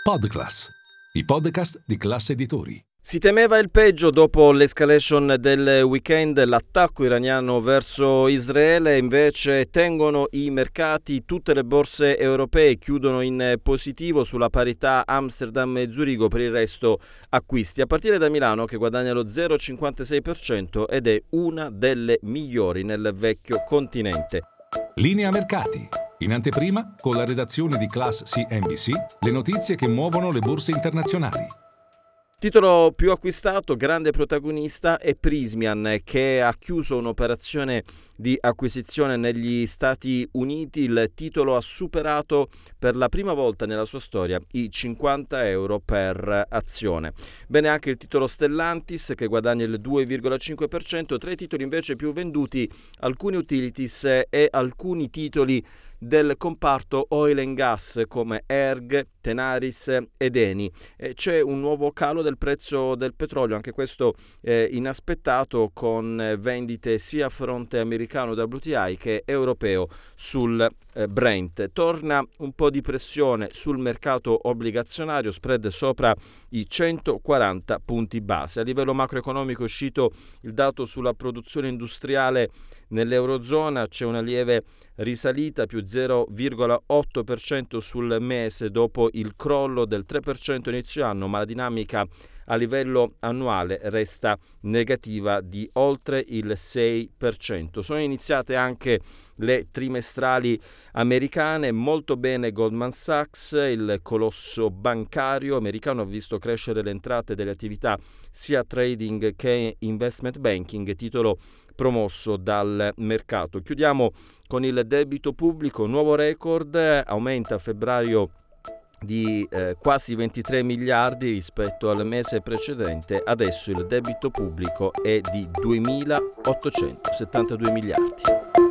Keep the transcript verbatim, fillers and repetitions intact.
Podclass, i podcast di Class Editori. Si temeva il peggio dopo l'escalation del weekend, l'attacco iraniano verso Israele, invece tengono i mercati, tutte le borse europee chiudono in positivo, sulla parità Amsterdam e Zurigo, per il resto acquisti. A partire da Milano, che guadagna lo zero virgola cinquantasei per cento ed è una delle migliori nel vecchio continente. Linea mercati. In anteprima, con la redazione di Class C N B C, le notizie che muovono le borse internazionali. Titolo più acquistato, grande protagonista è Prysmian, che ha chiuso un'operazione di acquisizione negli Stati Uniti. Il titolo ha superato per la prima volta nella sua storia i cinquanta euro per azione. Bene anche il titolo Stellantis, che guadagna il due virgola cinque per cento. Tra i titoli invece più venduti, alcuni utilities e alcuni titoli del comparto oil and gas come Erg, Tenaris ed Eni. Eh, c'è un nuovo calo del prezzo del petrolio, anche questo eh, inaspettato, con vendite sia a fronte americano W T I che europeo sul eh, Brent. Torna un po' di pressione sul mercato obbligazionario, spread sopra i centoquaranta punti base. A livello macroeconomico è uscito il dato sulla produzione industriale nell'Eurozona, c'è una lieve risalita, più zero virgola otto per cento sul mese dopo il crollo del tre per cento inizio anno, ma la dinamica a livello annuale resta negativa di oltre il sei per cento. Sono iniziate anche le trimestrali americane, molto bene Goldman Sachs, il colosso bancario americano ha visto crescere le entrate delle attività sia trading che investment banking, titolo promosso dal mercato. Chiudiamo con il debito pubblico, nuovo record, aumenta a febbraio di eh, quasi ventitré miliardi rispetto al mese precedente, adesso il debito pubblico è di duemilaottocentosettantadue miliardi.